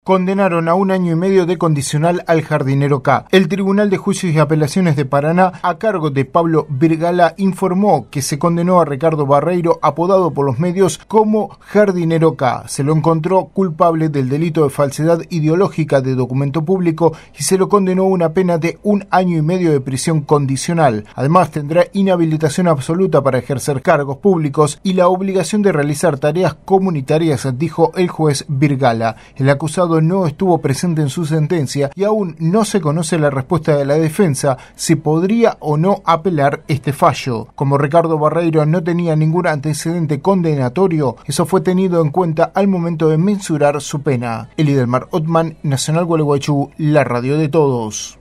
Condenaron a 1 año y medio de condicional al jardinero K. El Tribunal de Juicios y Apelaciones de Paraná, a cargo de Pablo Virgala, informó que se condenó a Ricardo Barreiro, apodado por los medios como Jardinero K. Se lo encontró culpable del delito de falsedad ideológica de documento público y se lo condenó a una pena de 1 año y medio de prisión condicional. Además, tendrá inhabilitación absoluta para ejercer cargos públicos y la obligación de realizar tareas comunitarias, dijo el juez Virgala. El acusado no estuvo presente en su sentencia y aún no se conoce la respuesta de la defensa si podría o no apelar este fallo. Como Ricardo Barreiro no tenía ningún antecedente condenatorio, eso fue tenido en cuenta al momento de mensurar su pena. Elidelmar Ottman, Nacional Gualeguaychú, la radio de todos.